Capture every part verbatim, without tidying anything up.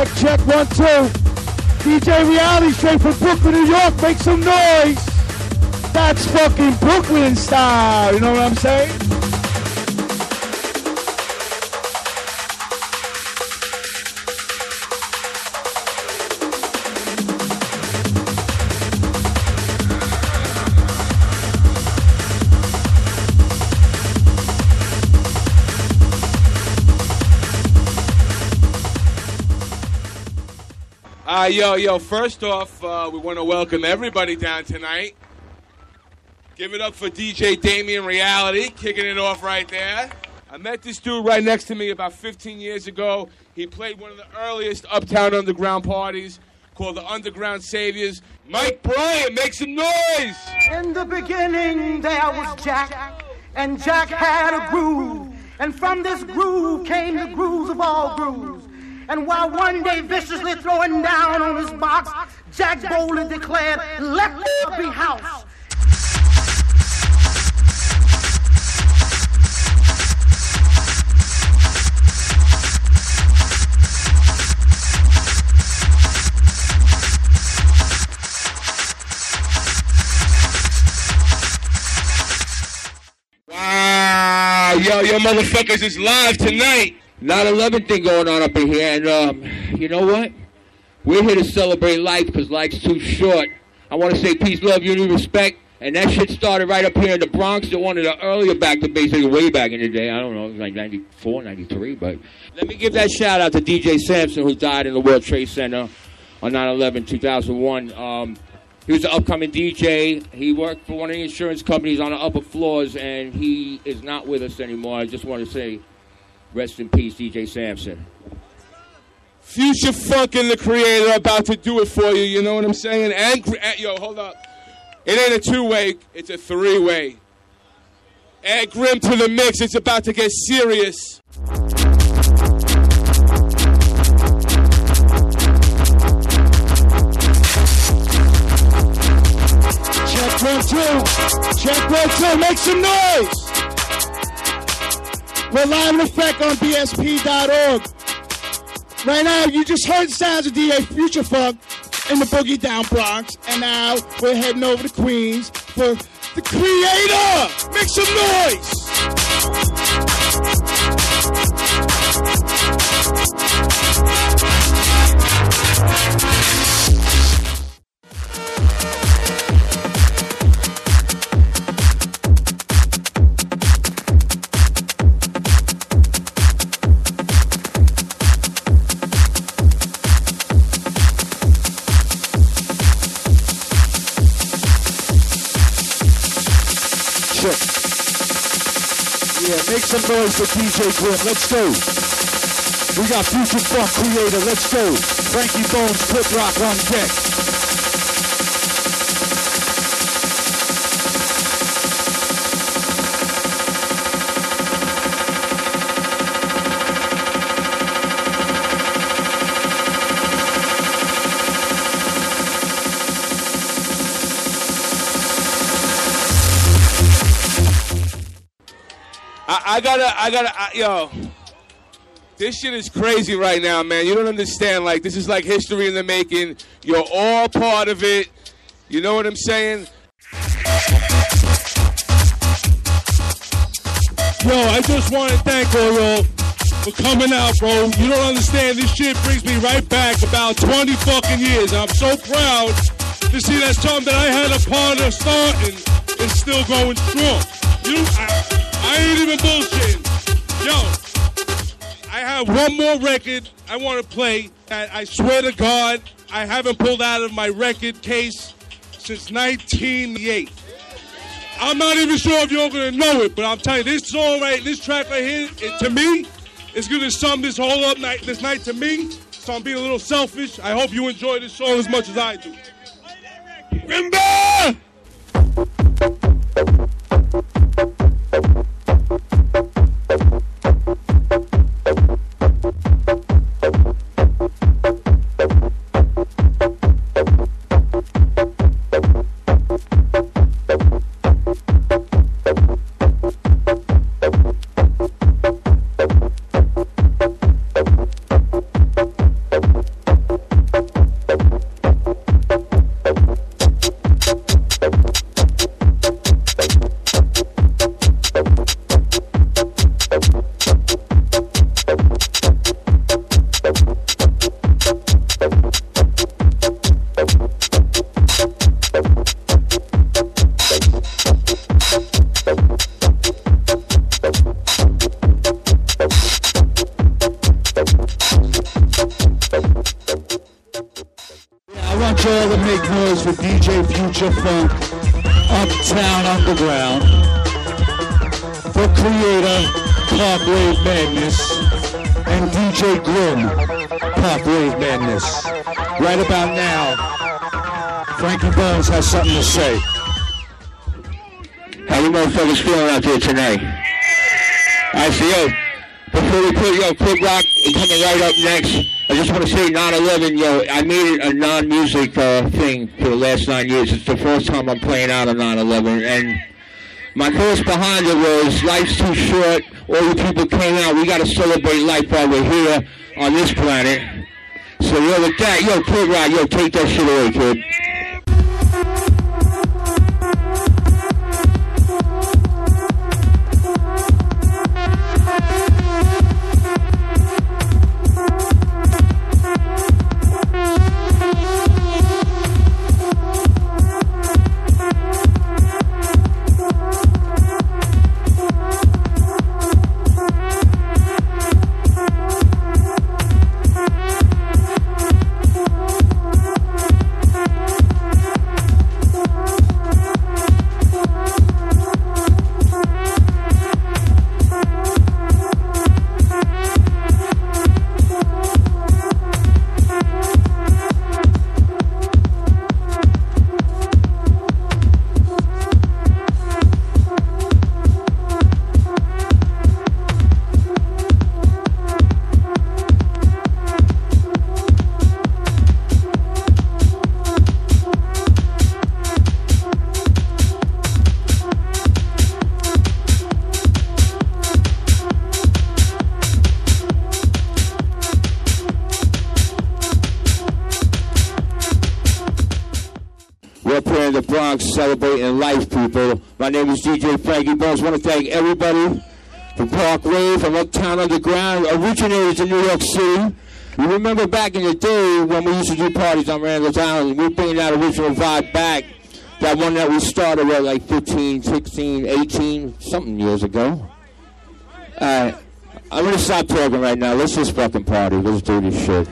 Check, check, one, two. D J Reality straight from Brooklyn, New York. Make some noise. That's fucking Brooklyn style. You know what I'm saying? Uh, yo, yo, first off, uh, we want to welcome everybody down tonight. Give it up for D J Damien Reality, kicking it off right there. I met this dude right next to me about fifteen years ago. He played one of the earliest Uptown Underground parties called the Underground Saviors. Mike Bryant, make some noise! In the beginning, there was Jack, and Jack had a groove. And from this groove came the grooves of all grooves. And while one day viciously throwing down on his box, Jack boldly declared, "Let there be house." Wow, yo, yo, motherfuckers is live tonight. nine eleven thing going on up in here, and um, you know what? We're here to celebrate life because life's too short. I want to say peace, love, unity, respect, and that shit started right up here in the Bronx at one of the earlier back to basically way back in the day. I don't know, like ninety-four, ninety-three, but let me give that shout out to D J Sampson, who died in the World Trade Center on nine eleven two thousand one. Um, he was an upcoming D J. He worked for one of the insurance companies on the upper floors, and he is not with us anymore. I just want to say, rest in peace, D J Sampson. Future Funk and the Creator about to do it for you, you know what I'm saying? And, and yo, hold up. It ain't a two-way, it's a three-way. Add Grim to the mix, it's about to get serious. Check one, two. Check one, two. Make some noise. We're live in effect on B S P dot org. Right now, you just heard the sounds of D J Future Funk in the Boogie Down Bronx. And now we're heading over to Queens for the Creator. Make some noise. Yeah, make some noise for D J Grim. Let's go. We got Future Funk Creator. Let's go. Frankie Bones, Clip Rock on deck. I gotta, I gotta, I, yo, this shit is crazy right now, man. You don't understand. Like, this is like history in the making. You're all part of it. You know what I'm saying? Yo, I just want to thank all y'all for coming out, bro. You don't understand. This shit brings me right back about twenty fucking years. And I'm so proud to see that something that I had a part of starting and still going strong. You, I, I ain't even bullshitting. Yo, I have one more record I want to play that I swear to God I haven't pulled out of my record case since nineteen ninety-eight. I'm not even sure if you're going to know it, but I'm telling you, this song right, this track right here, it, to me, is going to sum this whole up night, this night to me. So I'm being a little selfish. I hope you enjoy this song as much as I do. Remember! I want y'all to make noise for D J Future Funk, Uptown Underground, for Creator, Park Wave Madness, and D J Glim, Park Wave Madness. Right about now, Frankie Bones has something to say. How you motherfuckers feeling out there tonight? I see, yo, before we put, yo, Quick Rock coming right up next, I just want to say nine eleven, yo, I made it a non-music uh, thing for the last nine years. It's the first time I'm playing out on nine eleven, and my cause behind it was life's too short. All you people came out. We got to celebrate life while we're here on this planet. So, yo, with that, yo, Quick Rock, yo, take that shit away, kid. The Bronx, celebrating life, people. My name is D J Frankie Bones. I want to thank everybody from Park Wave, from Uptown Underground, originators in New York City. You remember back in the day when we used to do parties on Randall's Island, we were bringing that original vibe back. That one that we started with like fifteen, sixteen, eighteen, something years ago. Uh, I'm going to stop talking right now. Let's just fucking party. Let's do this shit.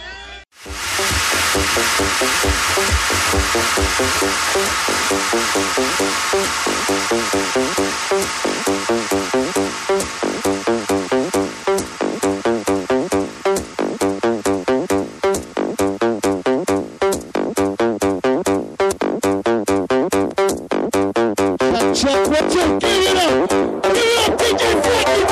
Check what you give it up. Give it up, D J Frankie